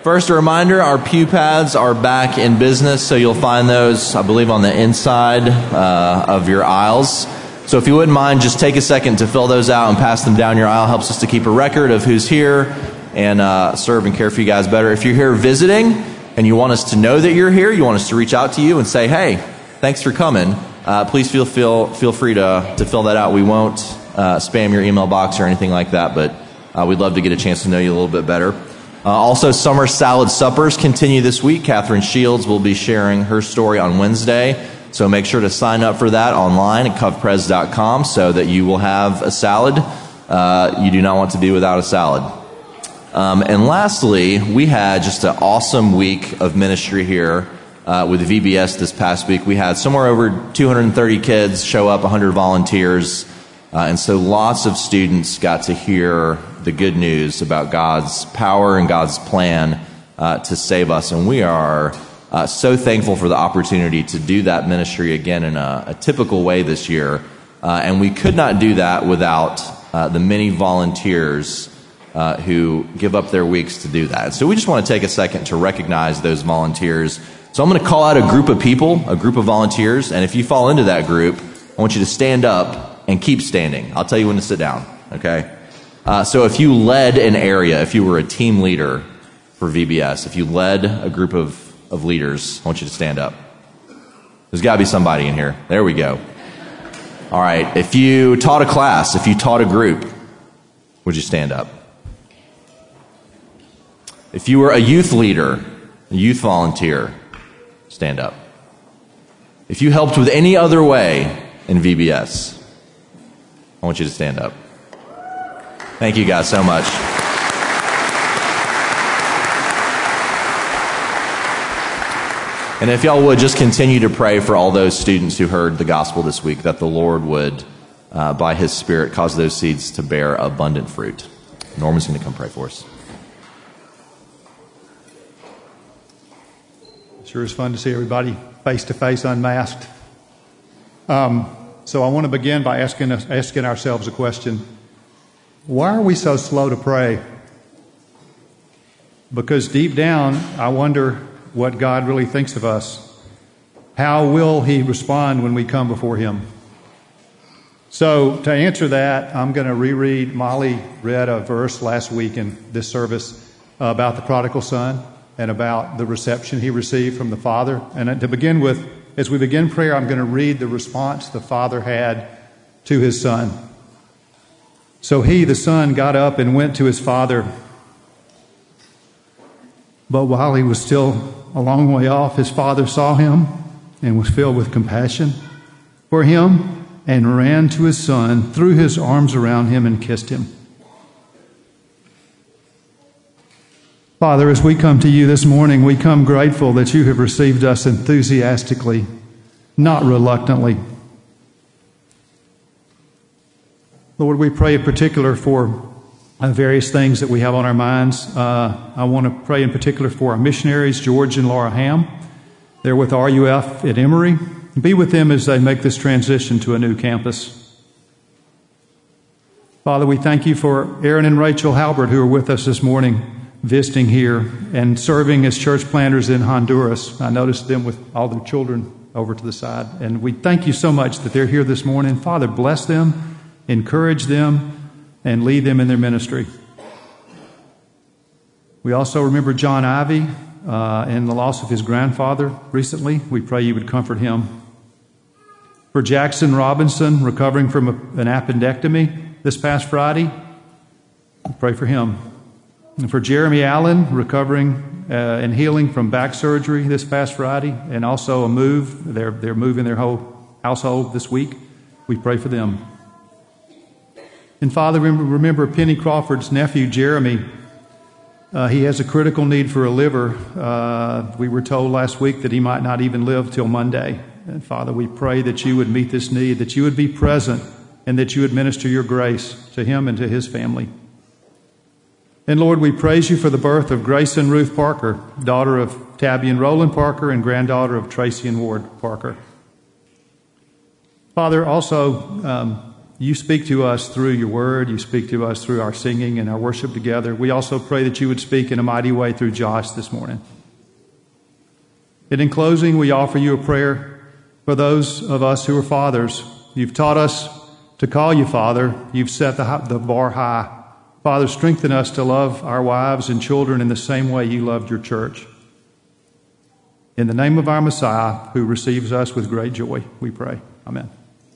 First, a reminder, our pew pads are back in business, so you'll find those, I believe, on the inside of your aisles. So if you wouldn't mind, just take a second to fill those out and pass them down your aisle. Helps us to keep a record of who's here and serve and care for you guys better. If you're here visiting and you want us to know that you're here, you want us to reach out to you and say, hey, thanks for coming, please feel free to fill that out. We won't spam your email box or anything like that, but we'd love to get a chance to know you a little bit better. Also, summer salad suppers continue this week. Catherine Shields will be sharing her story on Wednesday, so make sure to sign up for that online at covpres.com so that you will have a salad. You do not want to be without a salad. And lastly, we had just an awesome week of ministry here with VBS this past week. We had somewhere over 230 kids show up, 100 volunteers, and so lots of students got to hear the good news about God's power and God's plan to save us. And we are so thankful for the opportunity to do that ministry again in a typical way this year. And we could not do that without the many volunteers who give up their weeks to do that. So we just want to take a second to recognize those volunteers. So I'm going to call out a group of people, a group of volunteers, and if you fall into that group, I want you to stand up and keep standing. I'll tell you when to sit down, okay? So if you led an area, if you were a team leader for VBS, if you led a group of leaders, I want you to stand up. There's got to be somebody in here. There we go. All right, if you taught a class, if you taught a group, would you stand up? If you were a youth leader, a youth volunteer, stand up. If you helped with any other way in VBS, I want you to stand up. Thank you guys so much. And if y'all would, just continue to pray for all those students who heard the gospel this week, that the Lord would, by His Spirit, cause those seeds to bear abundant fruit. Norman's going to come pray for us. Sure is fun to see everybody face-to-face, unmasked. So I want to begin by asking ourselves a question. Why are we so slow to pray? Because deep down, I wonder what God really thinks of us. How will He respond when we come before Him? So to answer that, I'm going to reread. Molly read a verse last week in this service about the prodigal son and about the reception he received from the Father. And to begin with, as we begin prayer, I'm going to read the response the Father had to His Son. So he, the Son, got up and went to his father. But while he was still a long way off, his father saw him and was filled with compassion for him and ran to his son, threw his arms around him, and kissed him. Father, as we come to you this morning, we come grateful that you have received us enthusiastically, not reluctantly. Lord, we pray in particular for various things that we have on our minds. I want to pray in particular for our missionaries, George and Laura Ham. They're with RUF at Emory. Be with them as they make this transition to a new campus. Father, we thank you for Aaron and Rachel Halbert, who are with us this morning, visiting here and serving as church planters in Honduras. I noticed them with all their children over to the side. And we thank you so much that they're here this morning. Father, bless them. Encourage them and lead them in their ministry. We also remember John Ivey and the loss of his grandfather recently. We pray you would comfort him. For Jackson Robinson, recovering from an appendectomy this past Friday, we pray for him. And for Jeremy Allen, recovering and healing from back surgery this past Friday, and also a move. They're moving their whole household this week. We pray for them. And Father, remember Penny Crawford's nephew, Jeremy. He has a critical need for a liver. We were told last week that he might not even live till Monday. And Father, we pray that you would meet this need, that you would be present, and that you would minister your grace to him and to his family. And Lord, we praise you for the birth of Grace and Ruth Parker, daughter of Tabby and Roland Parker and granddaughter of Tracy and Ward Parker. Father, also You speak to us through your word. You speak to us through our singing and our worship together. We also pray that you would speak in a mighty way through Josh this morning. And in closing, we offer you a prayer for those of us who are fathers. You've taught us to call you Father. You've set the bar high. Father, strengthen us to love our wives and children in the same way you loved your church. In the name of our Messiah, who receives us with great joy, we pray. Amen.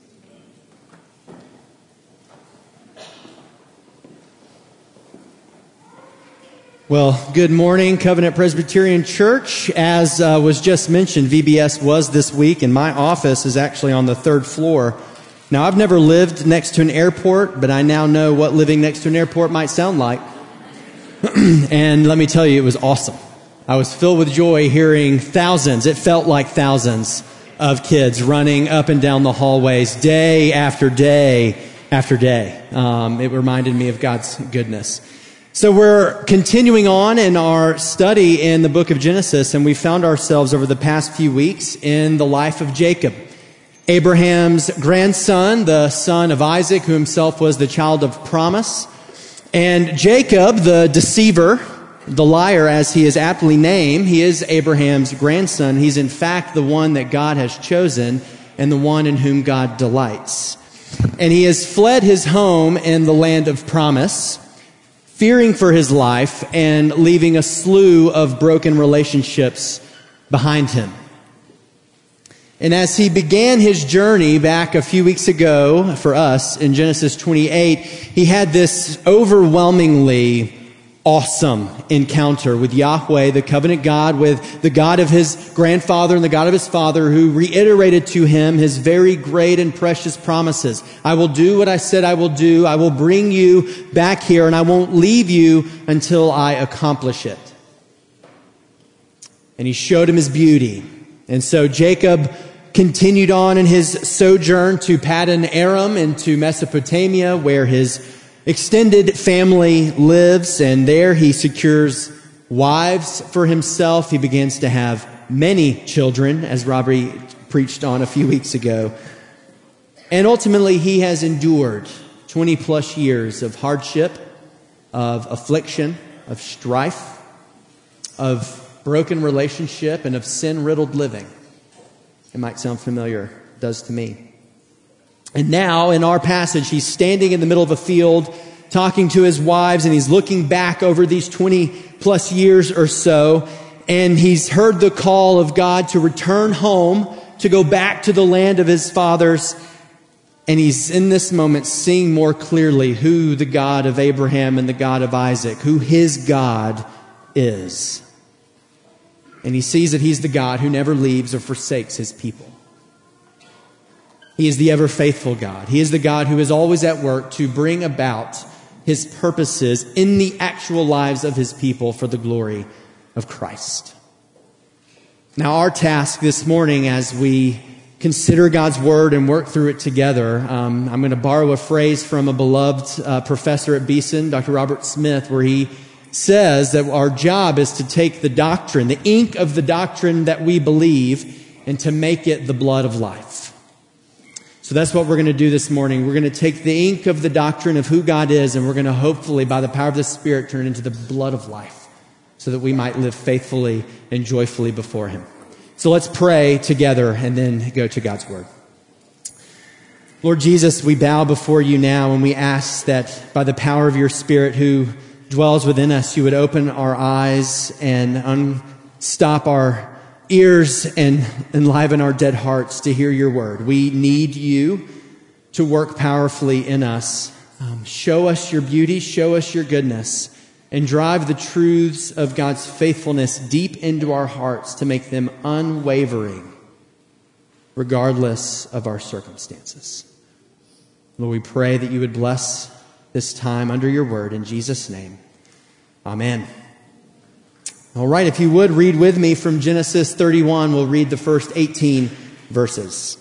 Well, good morning, Covenant Presbyterian Church. As was just mentioned, VBS was this week, and my office is actually on the 3rd floor. Now, I've never lived next to an airport, but I now know what living next to an airport might sound like. And let me tell you, it was awesome. I was filled with joy hearing thousands, it felt like thousands of kids running up and down the hallways day after day after day. It reminded me of God's goodness. So we're continuing on in our study in the book of Genesis, and we found ourselves over the past few weeks in the life of Jacob, Abraham's grandson, the son of Isaac, who himself was the child of promise. And Jacob, the deceiver, the liar, as he is aptly named, he is Abraham's grandson. He's in fact the one that God has chosen and the one in whom God delights. And he has fled his home in the land of promise, fearing for his life and leaving a slew of broken relationships behind him. And as he began his journey back a few weeks ago for us in Genesis 28, he had this overwhelmingly awesome encounter with Yahweh, the covenant God, with the God of his grandfather and the God of his father, who reiterated to him his very great and precious promises. I will do what I said I will do. I will bring you back here, and I won't leave you until I accomplish it. And he showed him his beauty. And so Jacob continued on in his sojourn to Paddan Aram and to Mesopotamia, where his extended family lives, and there he secures wives for himself. He begins to have many children, as Robbie preached on a few weeks ago. And ultimately, he has endured 20 plus years of hardship, of affliction, of strife, of broken relationship, and of sin-riddled living. It might sound familiar. It does to me. And now, in our passage, he's standing in the middle of a field, talking to his wives, and he's looking back over these 20 plus years or so, and he's heard the call of God to return home, to go back to the land of his fathers, and he's in this moment seeing more clearly who the God of Abraham and the God of Isaac, who his God is. And he sees that he's the God who never leaves or forsakes his people. He is the ever-faithful God. He is the God who is always at work to bring about his purposes in the actual lives of his people for the glory of Christ. Now, our task this morning as we consider God's Word and work through it together, I'm going to borrow a phrase from a beloved professor at Beeson, Dr. Robert Smith, where he says that our job is to take the doctrine, the ink of the doctrine that we believe, and to make it the blood of life. So that's what we're going to do this morning. We're going to take the ink of the doctrine of who God is, and we're going to hopefully, by the power of the Spirit, turn it into the blood of life so that we might live faithfully and joyfully before him. So let's pray together and then go to God's Word. Lord Jesus, we bow before you now, and we ask that by the power of your Spirit who dwells within us, you would open our eyes and unstop our ears and enliven our dead hearts to hear your word. We need you to work powerfully in us. Show us your beauty, show us your goodness, and drive the truths of God's faithfulness deep into our hearts to make them unwavering, regardless of our circumstances. Lord, we pray that you would bless this time under your word in Jesus' name. Amen. All right, if you would read with me from Genesis 31, we'll read the first 18 verses.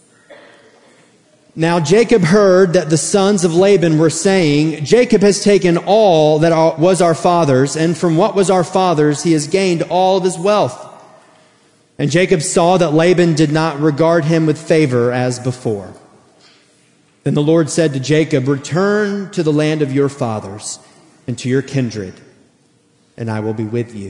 Now Jacob heard that the sons of Laban were saying, Jacob has taken all that was our father's, and from what was our father's he has gained all of his wealth. And Jacob saw that Laban did not regard him with favor as before. Then the Lord said to Jacob, return to the land of your fathers and to your kindred, and I will be with you.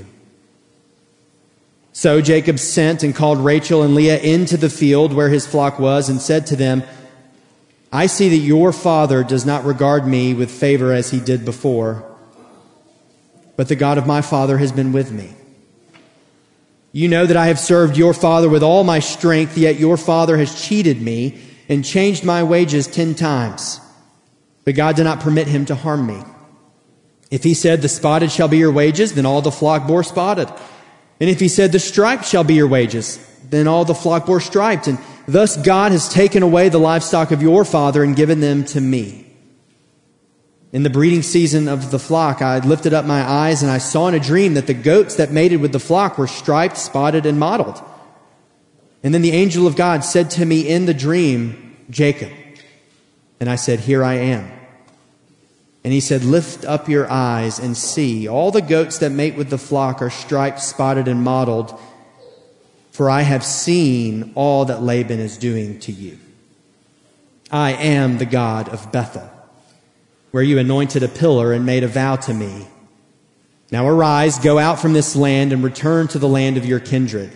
So Jacob sent and called Rachel and Leah into the field where his flock was and said to them, I see that your father does not regard me with favor as he did before, but the God of my father has been with me. You know that I have served your father with all my strength, yet your father has cheated me and changed my wages 10 times. But God did not permit him to harm me. If he said, the spotted shall be your wages, then all the flock bore spotted. And if he said, the striped shall be your wages, then all the flock bore striped. And thus God has taken away the livestock of your father and given them to me. In the breeding season of the flock, I lifted up my eyes and I saw in a dream that the goats that mated with the flock were striped, spotted, and mottled. And then the angel of God said to me in the dream, Jacob. And I said, here I am. And he said, lift up your eyes and see. All the goats that mate with the flock are striped, spotted, and mottled. For I have seen all that Laban is doing to you. I am the God of Bethel, where you anointed a pillar and made a vow to me. Now arise, go out from this land and return to the land of your kindred.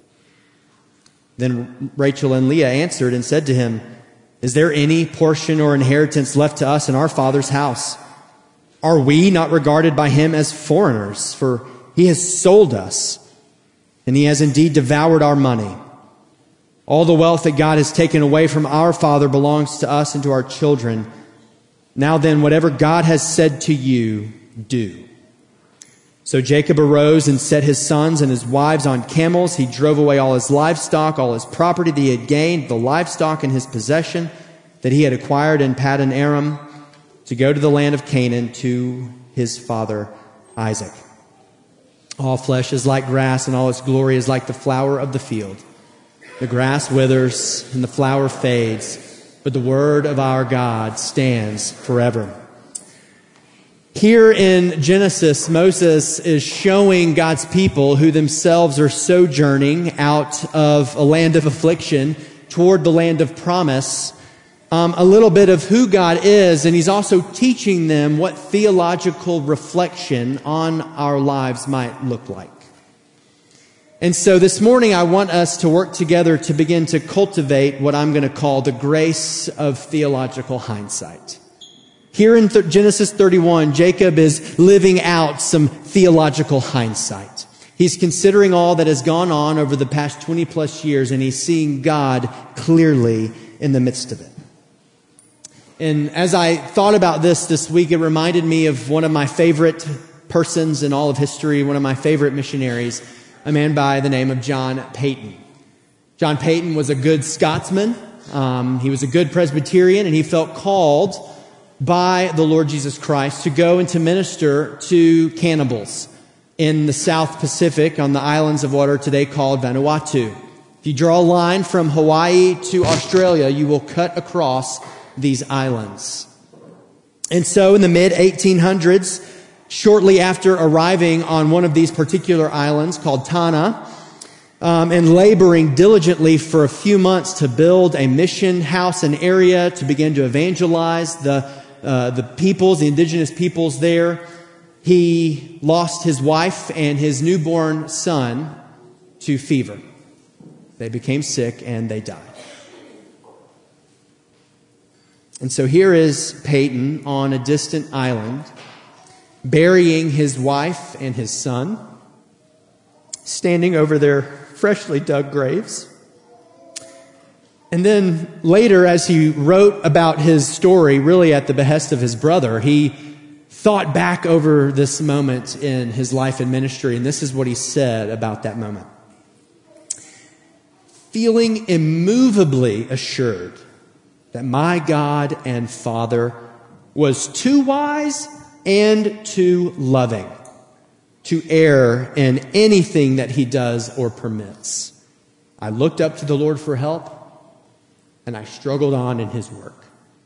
Then Rachel and Leah answered and said to him, is there any portion or inheritance left to us in our father's house? Are we not regarded by him as foreigners? For he has sold us, and he has indeed devoured our money. All the wealth that God has taken away from our father belongs to us and to our children. Now then, whatever God has said to you, do. So Jacob arose and set his sons and his wives on camels. He drove away all his livestock, all his property that he had gained, the livestock in his possession that he had acquired in Paddan Aram, to go to the land of Canaan to his father Isaac. All flesh is like grass, and all its glory is like the flower of the field. The grass withers and the flower fades, but the word of our God stands forever. Here in Genesis, Moses is showing God's people who themselves are sojourning out of a land of affliction toward the land of promise, a little bit of who God is, and he's also teaching them what theological reflection on our lives might look like. And so this morning I want us to work together to begin to cultivate what I'm going to call the grace of theological hindsight. Here in Genesis 31, Jacob is living out some theological hindsight. He's considering all that has gone on over the past 20 plus years, and he's seeing God clearly in the midst of it. And as I thought about this week, it reminded me of one of my favorite persons in all of history, one of my favorite missionaries, a man by the name of John Paton. John Paton was a good Scotsman. He was a good Presbyterian, and he felt called by the Lord Jesus Christ to go and to minister to cannibals in the South Pacific on the islands of what are today called Vanuatu. If you draw a line from Hawaii to Australia, you will cut across these islands. And so in the mid-1800s, shortly after arriving on one of these particular islands called Tanna, and laboring diligently for a few months to build a mission house and area to begin to evangelize the peoples, the indigenous peoples there, he lost his wife and his newborn son to fever. They became sick and they died. And so here is Paton on a distant island, burying his wife and his son, standing over their freshly dug graves. And then later, as he wrote about his story, really at the behest of his brother, he thought back over this moment in his life and ministry, and this is what he said about that moment. Feeling immovably assured that my God and Father was too wise and too loving to err in anything that he does or permits, I looked up to the Lord for help, and I struggled on in his work.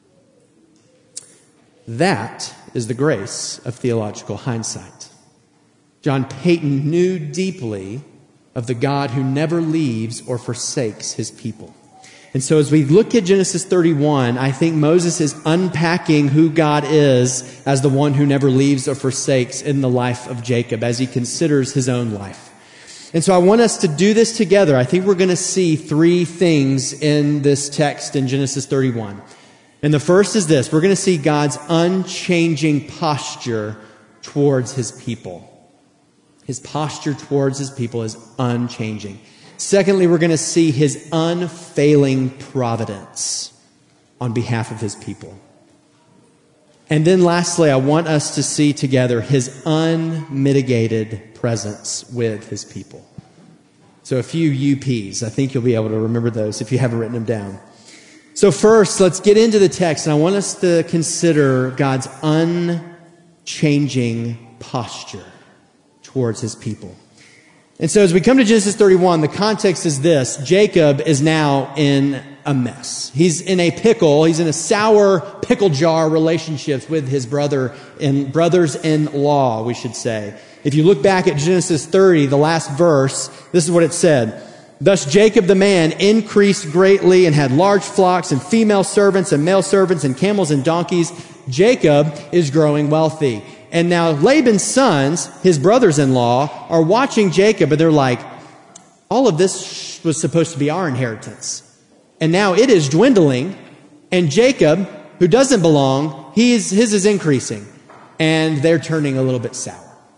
That is the grace of theological hindsight. John Paton knew deeply of the God who never leaves or forsakes his people. And so as we look at Genesis 31, I think Moses is unpacking who God is as the one who never leaves or forsakes in the life of Jacob as he considers his own life. And so I want us to do this together. I think we're going to see three things in this text in Genesis 31. And the first is this. We're going to see God's unchanging posture towards his people. His posture towards his people is unchanging. Secondly, we're going to see his unfailing providence on behalf of his people. And then lastly, I want us to see together his unmitigated presence with his people. So a few UPs. I think you'll be able to remember those if you haven't written them down. So first, let's get into the text. And I want us to consider God's unchanging posture towards his people. And so as we come to Genesis 31, the context is this. Jacob is now in a mess. He's in a pickle. He's in a sour pickle jar relationships with his brothers-in-law, we should say. If you look back at Genesis 30, the last verse, this is what it said. Thus Jacob the man increased greatly and had large flocks and female servants and male servants and camels and donkeys. Jacob is growing wealthy. And now Laban's sons, his brothers-in-law, are watching Jacob, and they're like, all of this was supposed to be our inheritance. And now it is dwindling, and Jacob, who doesn't belong, his is increasing. And they're turning a little bit sour.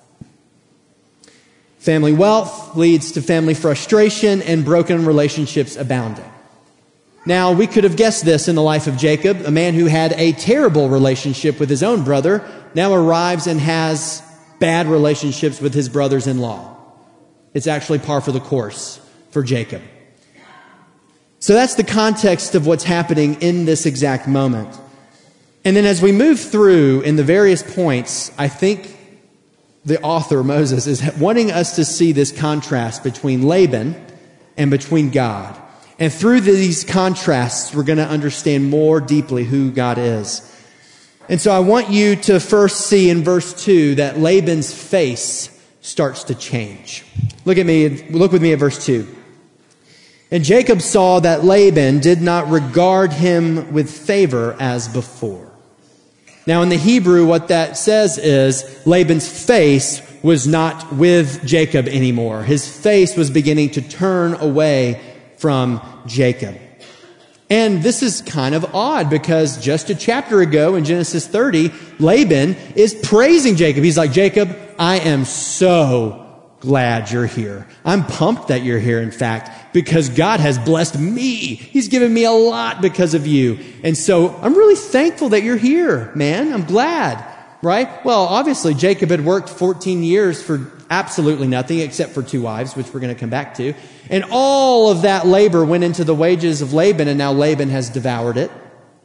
Family wealth leads to family frustration and broken relationships abounding. Now, we could have guessed this in the life of Jacob, a man who had a terrible relationship with his own brother, now arrives and has bad relationships with his brothers-in-law. It's actually par for the course for Jacob. So that's the context of what's happening in this exact moment. And then as we move through in the various points, I think the author, Moses, is wanting us to see this contrast between Laban and between God. And through these contrasts, we're going to understand more deeply who God is. And so I want you to first see in verse 2 that Laban's face starts to change. Look with me at verse 2. And Jacob saw that Laban did not regard him with favor as before. Now in the Hebrew, what that says is Laban's face was not with Jacob anymore. His face was beginning to turn away from Jacob. And this is kind of odd because just a chapter ago in Genesis 30, Laban is praising Jacob. He's like, Jacob, I am so glad you're here. I'm pumped that you're here, in fact, because God has blessed me. He's given me a lot because of you. And so I'm really thankful that you're here, man. I'm glad, right? Well, obviously Jacob had worked 14 years for absolutely nothing except for 2 wives, which we're going to come back to. And all of that labor went into the wages of Laban, and now Laban has devoured it.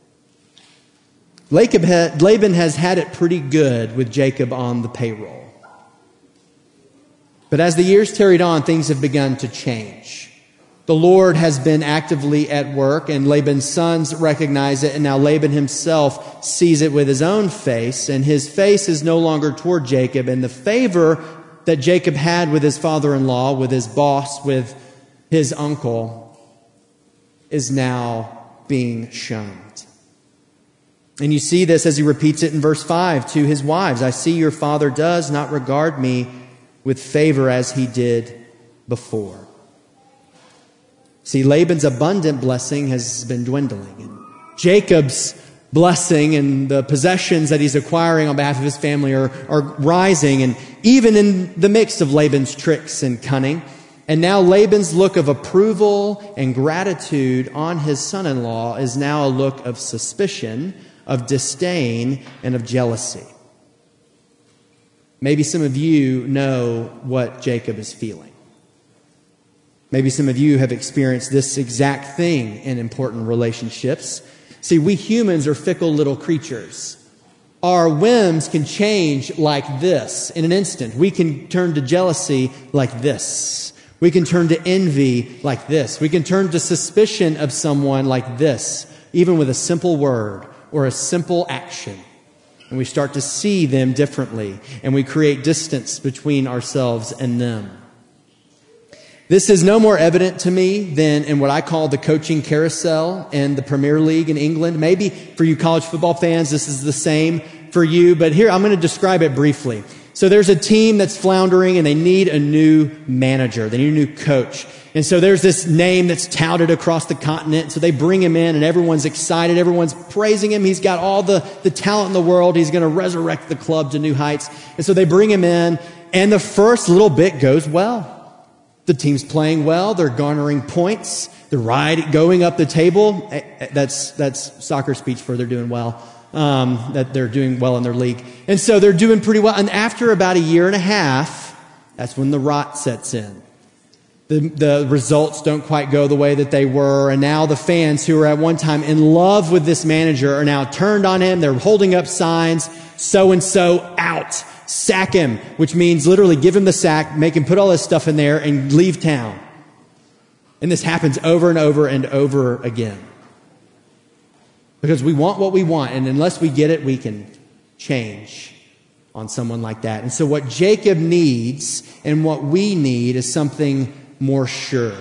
Laban has had it pretty good with Jacob on the payroll. But as the years tarried on, things have begun to change. The Lord has been actively at work, and Laban's sons recognize it, and now Laban himself sees it with his own face, and his face is no longer toward Jacob, and the favor that Jacob had with his father-in-law, with his boss, with his uncle, is now being shunned. And you see this as he repeats it in verse 5 to his wives. I see your father does not regard me with favor as he did before. See, Laban's abundant blessing has been dwindling. And Jacob's blessing and the possessions that he's acquiring on behalf of his family are rising, and even in the midst of Laban's tricks and cunning. And now Laban's look of approval and gratitude on his son-in-law is now a look of suspicion, of disdain, and of jealousy. Maybe some of you know what Jacob is feeling. Maybe some of you have experienced this exact thing in important relationships. See, we humans are fickle little creatures. Our whims can change like this in an instant. We can turn to jealousy like this. We can turn to envy like this. We can turn to suspicion of someone like this, even with a simple word or a simple action. And we start to see them differently, and we create distance between ourselves and them. This is no more evident to me than in what I call the coaching carousel in the Premier League in England. Maybe for you college football fans, this is the same for you, but here I'm going to describe it briefly. So there's a team that's floundering and they need a new manager. They need a new coach. And so there's this name that's touted across the continent. So they bring him in and everyone's excited. Everyone's praising him. He's got all the talent in the world. He's going to resurrect the club to new heights. And so they bring him in and the first little bit goes well. The team's playing well. They're garnering points. They're going up the table. That's soccer speech for they're doing well. That they're doing well in their league. And so they're doing pretty well. And after about a year and a half, that's when the rot sets in. The results don't quite go the way that they were. And now the fans who were at one time in love with this manager are now turned on him. They're holding up signs, so-and-so out. Sack him, which means literally give him the sack, make him put all his stuff in there and leave town. And this happens over and over and over again. Because we want what we want, and unless we get it, we can change on someone like that. And so what Jacob needs and what we need is something more sure.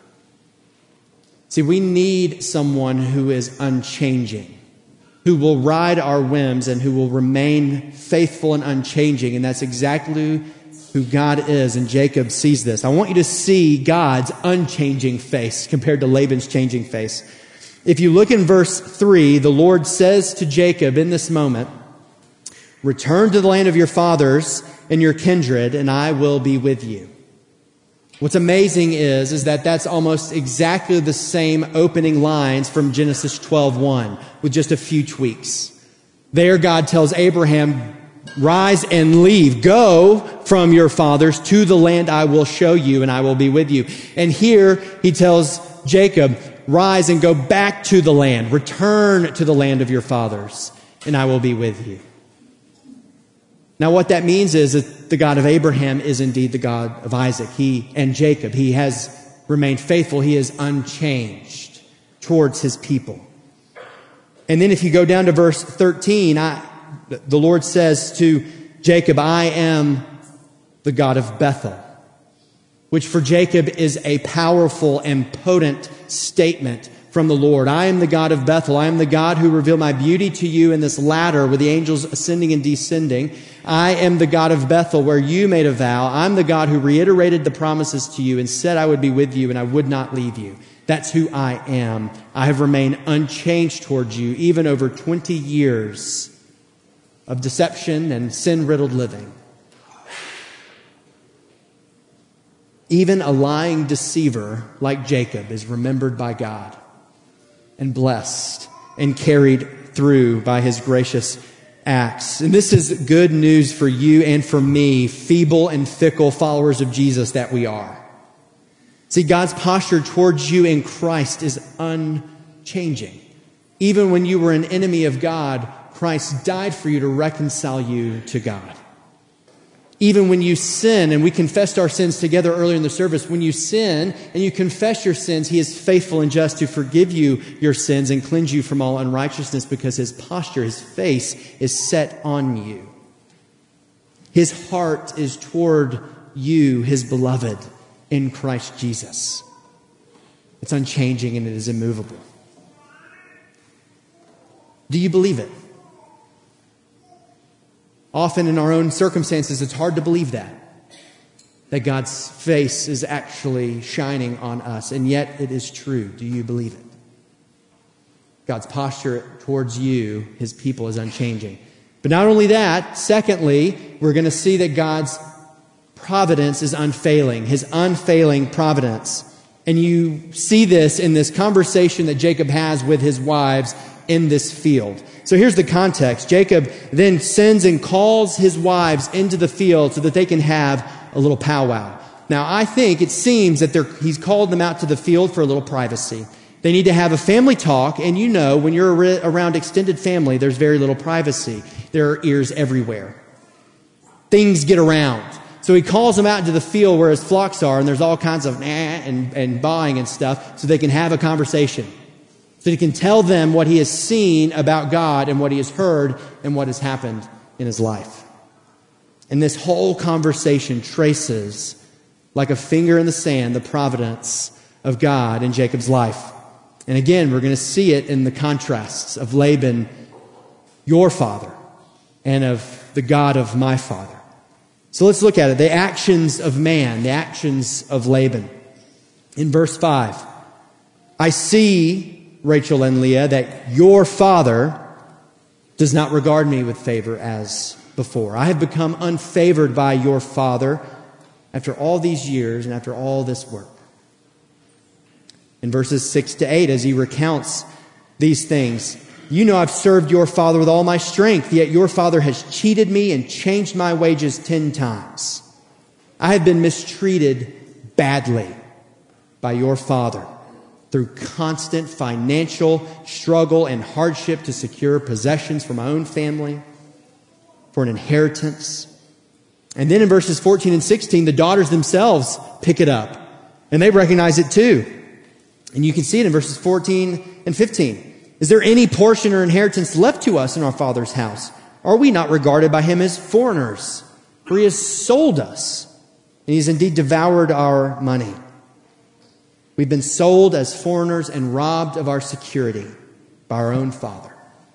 See, we need someone who is unchanging, who will ride our whims and who will remain faithful and unchanging. And that's exactly who God is. And Jacob sees this. I want you to see God's unchanging face compared to Laban's changing face. If you look in verse 3, the Lord says to Jacob in this moment, "Return to the land of your fathers and your kindred, and I will be with you." What's amazing is that that's almost exactly the same opening lines from Genesis 12:1 with just a few tweaks. There God tells Abraham, "Rise and leave. Go from your fathers to the land I will show you, and I will be with you." And here he tells Jacob, "Rise and go back to the land. Return to the land of your fathers, and I will be with you." Now what that means is that the God of Abraham is indeed the God of Isaac. And Jacob. He has remained faithful. He is unchanged towards his people. And then if you go down to verse 13, the Lord says to Jacob, "I am the God of Bethel," which for Jacob is a powerful and potent statement from the Lord. "I am the God of Bethel. I am the God who revealed my beauty to you in this ladder with the angels ascending and descending. I am the God of Bethel where you made a vow. I'm the God who reiterated the promises to you and said I would be with you and I would not leave you. That's who I am. I have remained unchanged towards you even over 20 years of deception and sin-riddled living." Even a lying deceiver like Jacob is remembered by God and blessed and carried through by his gracious acts. And this is good news for you and for me, feeble and fickle followers of Jesus that we are. See, God's posture towards you in Christ is unchanging. Even when you were an enemy of God, Christ died for you to reconcile you to God. Even when you sin, and we confessed our sins together earlier in the service, when you sin and you confess your sins, He is faithful and just to forgive you your sins and cleanse you from all unrighteousness because His posture, His face is set on you. His heart is toward you, His beloved, in Christ Jesus. It's unchanging and it is immovable. Do you believe it? Often in our own circumstances, it's hard to believe that God's face is actually shining on us, and yet it is true. Do you believe it? God's posture towards you, His people, is unchanging. But not only that, secondly, we're going to see that God's providence is unfailing, His unfailing providence. And you see this in this conversation that Jacob has with his wives in this field. So here's the context. Jacob then sends and calls his wives into the field so that they can have a little powwow. Now, I think it seems that he's called them out to the field for a little privacy. They need to have a family talk, and you know, when you're around extended family, there's very little privacy. There are ears everywhere. Things get around. So he calls them out into the field where his flocks are, and there's all kinds of and baaing and stuff, so they can have a conversation. So he can tell them what he has seen about God and what he has heard and what has happened in his life. And this whole conversation traces like a finger in the sand, the providence of God in Jacob's life. And again, we're going to see it in the contrasts of Laban, your father, and of the God of my father. So let's look at it. The actions of man, the actions of Laban. In verse 5, I see, Rachel and Leah, that your father does not regard me with favor as before. I have become unfavored by your father after all these years and after all this work. In verses 6 to 8, as he recounts these things, you know I've served your father with all my strength, yet your father has cheated me and changed my wages 10 times. I have been mistreated badly by your father through constant financial struggle and hardship to secure possessions for my own family, for an inheritance. And then in verses 14 and 16, the daughters themselves pick it up, and they recognize it too. And you can see it in verses 14 and 15. Is there any portion or inheritance left to us in our father's house? Are we not regarded by him as foreigners? For he has sold us, and he has indeed devoured our money. We've been sold as foreigners and robbed of our security by our own father.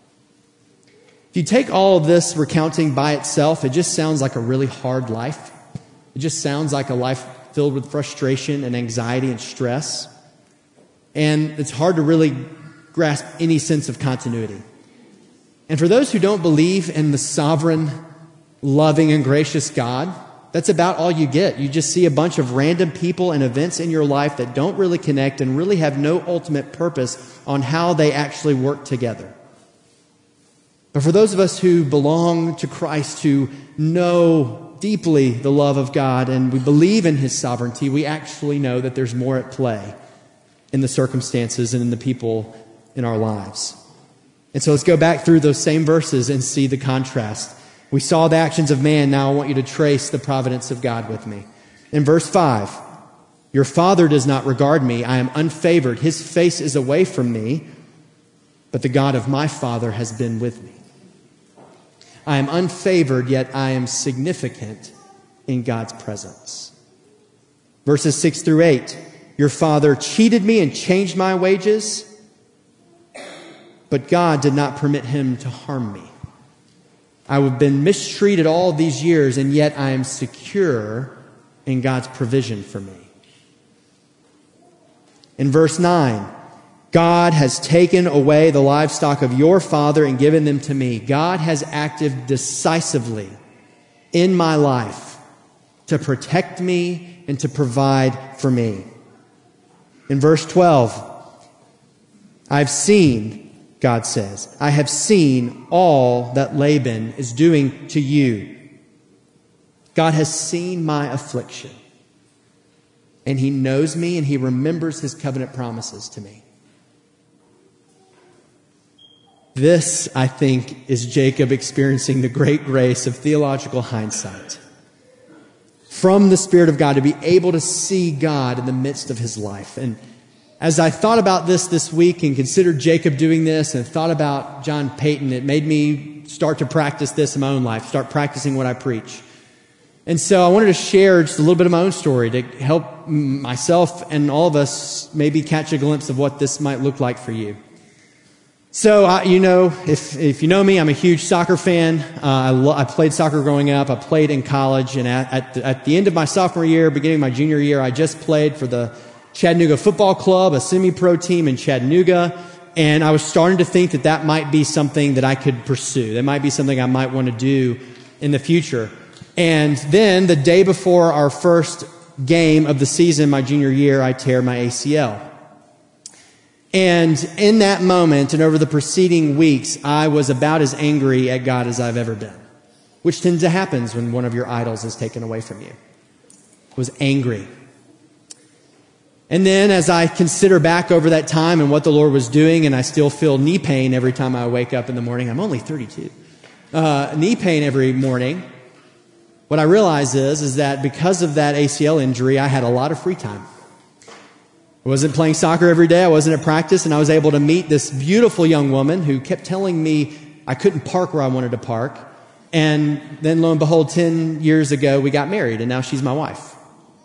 If you take all of this recounting by itself, it just sounds like a really hard life. It just sounds like a life filled with frustration and anxiety and stress. And it's hard to really grasp any sense of continuity. And for those who don't believe in the sovereign, loving, and gracious God, that's about all you get. You just see a bunch of random people and events in your life that don't really connect and really have no ultimate purpose on how they actually work together. But for those of us who belong to Christ, who know deeply the love of God and we believe in his sovereignty, we actually know that there's more at play in the circumstances and in the people in our lives. And so let's go back through those same verses and see the contrast. We saw the actions of man. Now I want you to trace the providence of God with me. In verse 5, your father does not regard me. I am unfavored. His face is away from me, but the God of my father has been with me. I am unfavored, yet I am significant in God's presence. Verses 6 through 8, your father cheated me and changed my wages, but God did not permit him to harm me. I have been mistreated all these years, and yet I am secure in God's provision for me. In verse 9, God has taken away the livestock of your father and given them to me. God has acted decisively in my life to protect me and to provide for me. In verse 12, I've seen, God says, I have seen all that Laban is doing to you. God has seen my affliction, and he knows me, and he remembers his covenant promises to me. This, I think, is Jacob experiencing the great grace of theological hindsight from the Spirit of God to be able to see God in the midst of his life. And as I thought about this week and considered Jacob doing this and thought about John Payton, it made me start to practice this in my own life, start practicing what I preach. And so I wanted to share just a little bit of my own story to help myself and all of us maybe catch a glimpse of what this might look like for you. So, if you know me, I'm a huge soccer fan. I played soccer growing up. I played in college. And at the end of my sophomore year, beginning of my junior year, I just played for the Chattanooga Football Club, a semi-pro team in Chattanooga. And I was starting to think that might be something that I could pursue. That might be something I might want to do in the future. And then the day before our first game of the season, my junior year, I tear my ACL. And in that moment and over the preceding weeks, I was about as angry at God as I've ever been, which tends to happen when one of your idols is taken away from you. I was angry. And then as I consider back over that time and what the Lord was doing, and I still feel knee pain every time I wake up in the morning. I'm only 32. Knee pain every morning. What I realize is that because of that ACL injury, I had a lot of free time. I wasn't playing soccer every day. I wasn't at practice, and I was able to meet this beautiful young woman who kept telling me I couldn't park where I wanted to park. And then lo and behold, 10 years ago, we got married, and now she's my wife.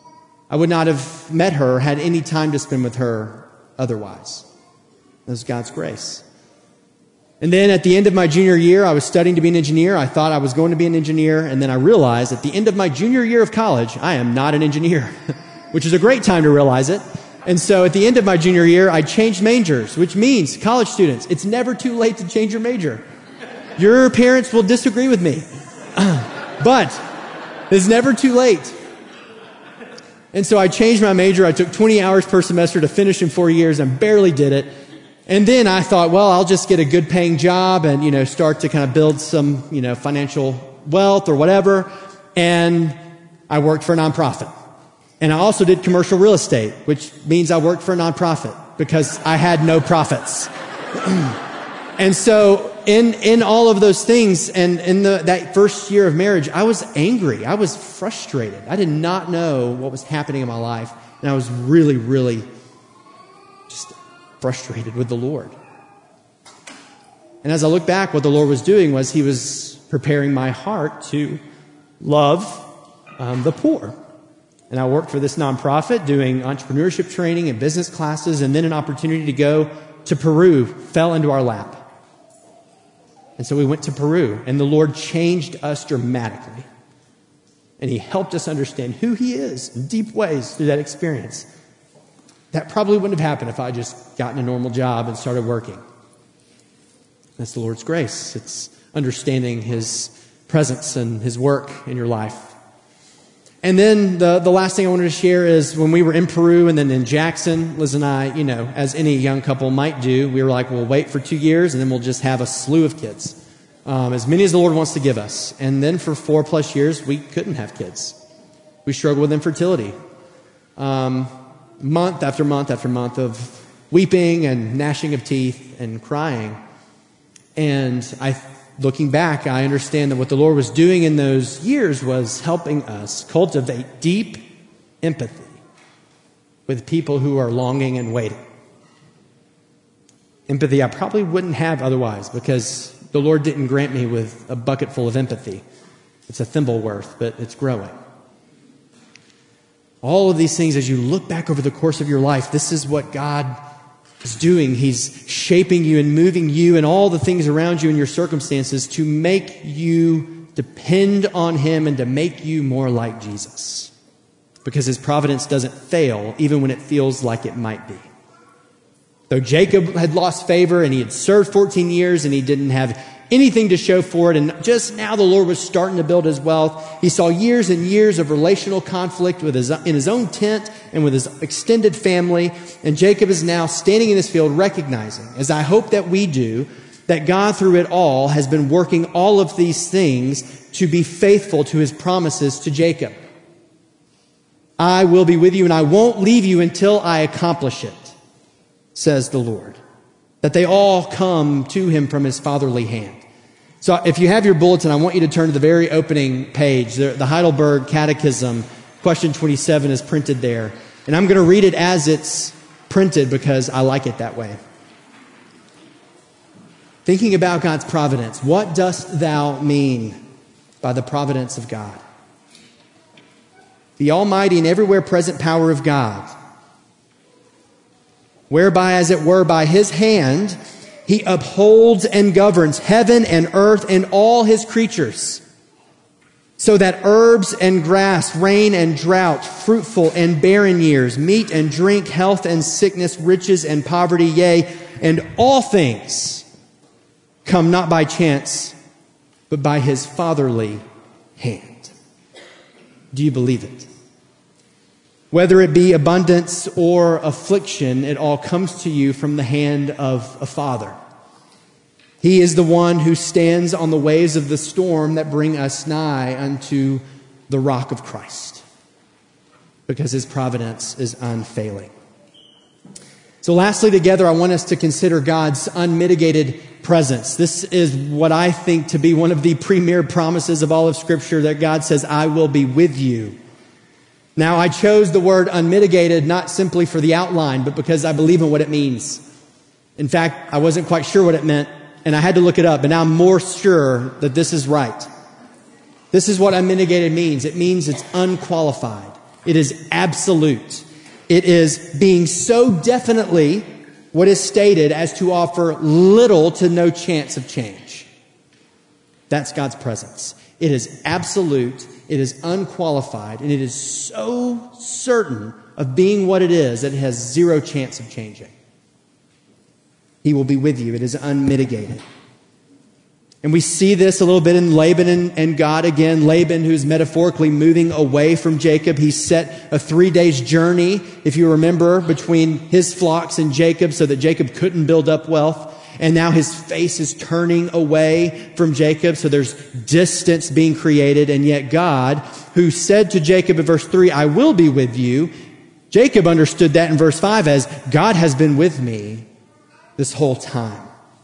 I would not have met her or had any time to spend with her otherwise. That was God's grace. And then at the end of my junior year, I was studying to be an engineer. I thought I was going to be an engineer, and then I realized at the end of my junior year of college, I am not an engineer, which is a great time to realize it. And so at the end of my junior year, I changed majors, which means, college students, it's never too late to change your major. Your parents will disagree with me, but it's never too late. And so I changed my major. I took 20 hours per semester to finish in 4 years and barely did it. And then I thought, well, I'll just get a good paying job and, start to kind of build some, financial wealth or whatever. And I worked for a nonprofit. And I also did commercial real estate, which means I worked for a nonprofit because I had no profits. And so in all of those things and in that first year of marriage, I was angry. I was frustrated. I did not know what was happening in my life. And I was really, really just frustrated with the Lord. And as I look back, what the Lord was doing was He was preparing my heart to love the poor. And I worked for this nonprofit doing entrepreneurship training and business classes, and then an opportunity to go to Peru fell into our lap. And so we went to Peru, and the Lord changed us dramatically. And He helped us understand who He is in deep ways through that experience. That probably wouldn't have happened if I just gotten a normal job and started working. That's the Lord's grace. It's understanding His presence and His work in your life. And then the last thing I wanted to share is when we were in Peru and then in Jackson, Liz and I, as any young couple might do, we were like, we'll wait for 2 years and then we'll just have a slew of kids. As many as the Lord wants to give us. And then for 4+ years, we couldn't have kids. We struggled with infertility. Month after month after month of weeping and gnashing of teeth and crying. And looking back, I understand that what the Lord was doing in those years was helping us cultivate deep empathy with people who are longing and waiting. Empathy I probably wouldn't have otherwise because the Lord didn't grant me with a bucket full of empathy. It's a thimble worth, but it's growing. All of these things, as you look back over the course of your life, this is what God is doing. He's shaping you and moving you and all the things around you and your circumstances to make you depend on Him and to make you more like Jesus. Because His providence doesn't fail, even when it feels like it might be. Though Jacob had lost favor and he had served 14 years and he didn't have anything to show for it, and just now the Lord was starting to build his wealth. He saw years and years of relational conflict in his own tent and with his extended family. And Jacob is now standing in this field recognizing, as I hope that we do, that God through it all has been working all of these things to be faithful to His promises to Jacob. I will be with you and I won't leave you until I accomplish it, says the Lord. That they all come to Him from His fatherly hand. So if you have your bulletin, I want you to turn to the very opening page. The Heidelberg Catechism, question 27 is printed there. And I'm going to read it as it's printed because I like it that way. Thinking about God's providence, what dost thou mean by the providence of God? The almighty and everywhere present power of God, whereby, as it were, by His hand, He upholds and governs heaven and earth and all His creatures, so that herbs and grass, rain and drought, fruitful and barren years, meat and drink, health and sickness, riches and poverty, yea, and all things come not by chance, but by His fatherly hand. Do you believe it? Whether it be abundance or affliction, it all comes to you from the hand of a Father. He is the one who stands on the waves of the storm that bring us nigh unto the rock of Christ, because His providence is unfailing. So lastly, together, I want us to consider God's unmitigated presence. This is what I think to be one of the premier promises of all of Scripture, that God says, I will be with you. Now, I chose the word unmitigated not simply for the outline, but because I believe in what it means. In fact, I wasn't quite sure what it meant, and I had to look it up, and now I'm more sure that this is right. This is what unmitigated means. It means it's unqualified. It is absolute. It is being so definitely what is stated as to offer little to no chance of change. That's God's presence. It is absolute, it is unqualified, and it is so certain of being what it is that it has zero chance of changing. He will be with you. It is unmitigated. And we see this a little bit in Laban and God again. Laban, who's metaphorically moving away from Jacob. He set a 3 days journey, if you remember, between his flocks and Jacob so that Jacob couldn't build up wealth. And now his face is turning away from Jacob, so there's distance being created. And yet God, who said to Jacob in verse 3, I will be with you, Jacob understood that in verse 5 as God has been with me this whole time.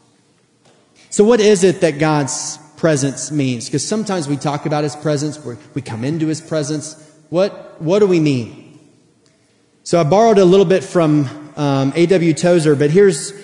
So what is it that God's presence means? Because sometimes we talk about his presence, we come into his presence. What do we mean? So I borrowed a little bit from A.W. Tozer, but here's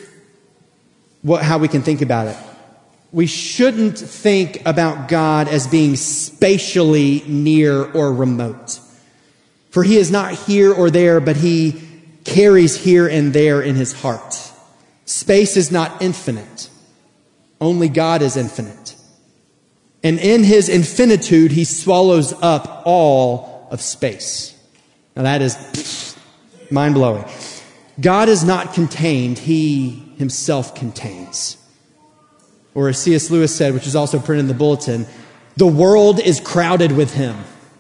how we can think about it. We shouldn't think about God as being spatially near or remote. For he is not here or there, but he carries here and there in his heart. Space is not infinite. Only God is infinite. And in his infinitude, he swallows up all of space. Now that is mind-blowing. God is not contained. He himself contains. Or as C.S. Lewis said, which is also printed in the bulletin, the world is crowded with him.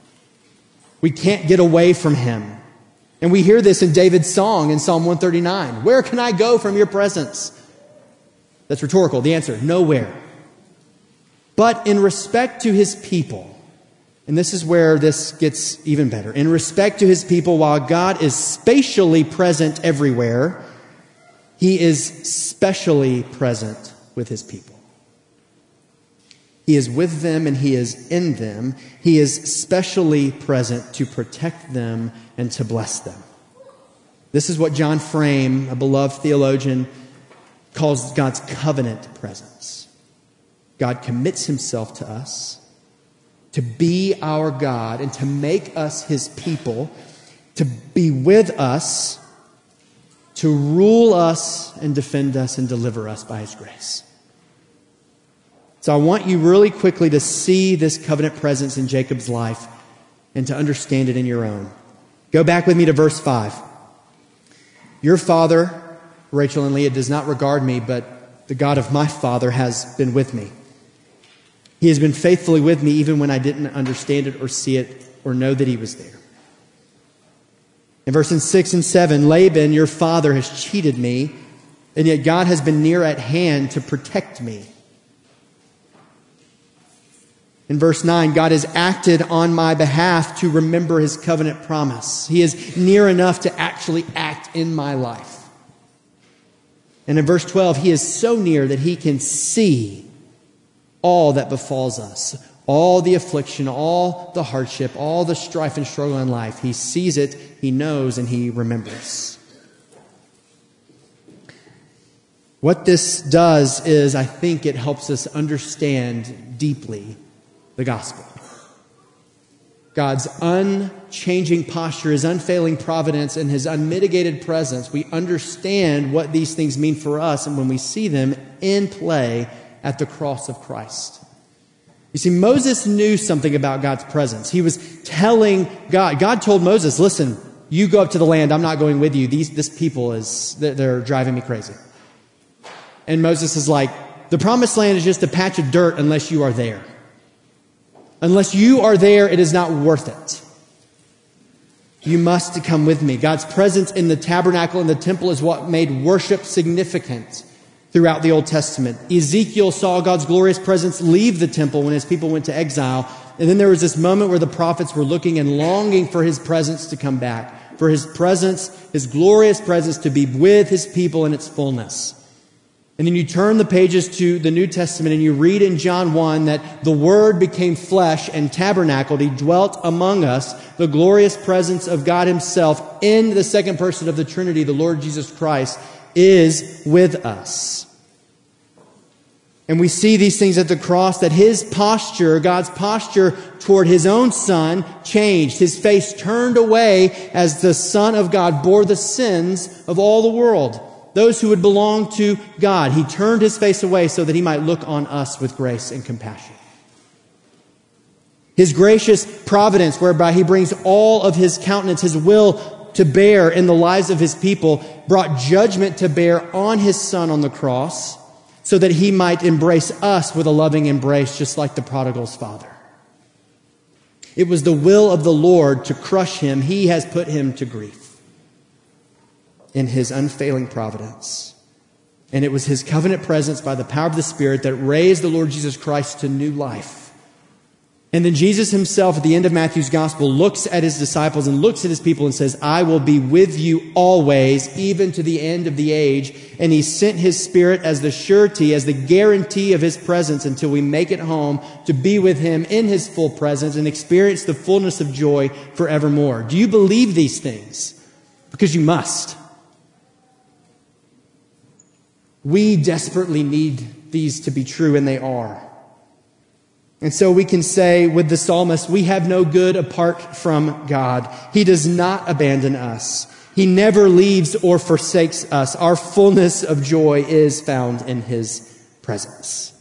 We can't get away from him. And we hear this in David's song in Psalm 139. Where can I go from your presence? That's rhetorical. The answer, nowhere. But in respect to his people, and this is where this gets even better. In respect to his people, while God is spatially present everywhere, he is specially present with his people. He is with them and he is in them. He is specially present to protect them and to bless them. This is what John Frame, a beloved theologian, calls God's covenant presence. God commits himself to us to be our God and to make us his people, to be with us, to rule us and defend us and deliver us by his grace. So I want you really quickly to see this covenant presence in Jacob's life and to understand it in your own. Go back with me to verse 5. Your father, Rachel and Leah, does not regard me, but the God of my father has been with me. He has been faithfully with me even when I didn't understand it or see it or know that he was there. In verses 6 and 7, Laban, your father, has cheated me, and yet God has been near at hand to protect me. In verse 9, God has acted on my behalf to remember his covenant promise. He is near enough to actually act in my life. And in verse 12, he is so near that he can see all that befalls us, all the affliction, all the hardship, all the strife and struggle in life. He sees it, he knows, and he remembers. What this does is, I think it helps us understand deeply the gospel. God's unchanging posture, his unfailing providence, and his unmitigated presence. We understand what these things mean for us, and when we see them in play at the cross of Christ. You see, Moses knew something about God's presence. He was telling God told Moses, listen, you go up to the land, I'm not going with you. This people they're driving me crazy. And Moses is like, the promised land is just a patch of dirt unless you are there. Unless you are there, it is not worth it. You must come with me. God's presence in the tabernacle and the temple is what made worship significant throughout the Old Testament. Ezekiel saw God's glorious presence leave the temple when his people went to exile. And then there was this moment where the prophets were looking and longing for his presence to come back. For his presence, his glorious presence, to be with his people in its fullness. And then you turn the pages to the New Testament and you read in John 1 that the Word became flesh and tabernacled. He dwelt among us. The glorious presence of God himself in the second person of the Trinity, the Lord Jesus Christ, is with us. And we see these things at the cross, that his posture, God's posture toward his own Son, changed. His face turned away as the Son of God bore the sins of all the world, those who would belong to God. He turned his face away so that he might look on us with grace and compassion. His gracious providence, whereby he brings all of his countenance, his will to bear in the lives of his people, brought judgment to bear on his Son on the cross, so that he might embrace us with a loving embrace, just like the prodigal's father. It was the will of the Lord to crush him. He has put him to grief in his unfailing providence. And it was his covenant presence by the power of the Spirit that raised the Lord Jesus Christ to new life. And then Jesus himself at the end of Matthew's gospel looks at his disciples and looks at his people and says, I will be with you always, even to the end of the age. And he sent his Spirit as the surety, as the guarantee of his presence until we make it home to be with him in his full presence and experience the fullness of joy forevermore. Do you believe these things? Because you must. We desperately need these to be true, and they are. And so we can say with the psalmist, we have no good apart from God. He does not abandon us. He never leaves or forsakes us. Our fullness of joy is found in his presence.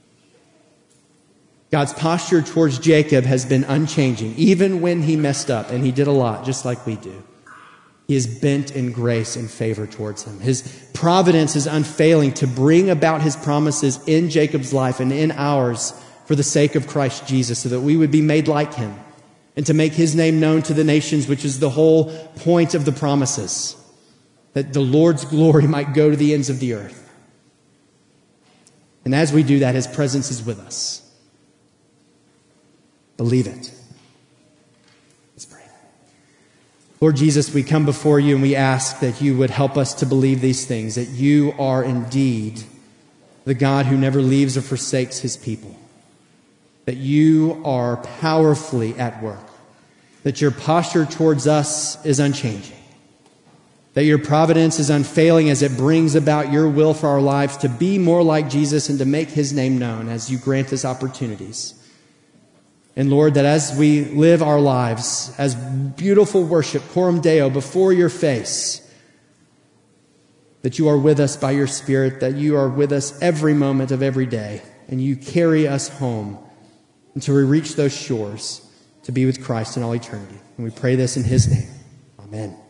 God's posture towards Jacob has been unchanging, even when he messed up, and he did a lot, just like we do. He is bent in grace and favor towards him. His providence is unfailing to bring about his promises in Jacob's life and in ours, for the sake of Christ Jesus, so that we would be made like him and to make his name known to the nations, which is the whole point of the promises, that the Lord's glory might go to the ends of the earth. And as we do that, his presence is with us. Believe it. Let's pray. Lord Jesus, we come before you and we ask that you would help us to believe these things, that you are indeed the God who never leaves or forsakes his people, that you are powerfully at work, that your posture towards us is unchanging, that your providence is unfailing as it brings about your will for our lives to be more like Jesus and to make his name known as you grant us opportunities. And Lord, that as we live our lives as beautiful worship, Coram Deo, before your face, that you are with us by your Spirit, that you are with us every moment of every day, and you carry us home until we reach those shores to be with Christ in all eternity. And we pray this in his name. Amen.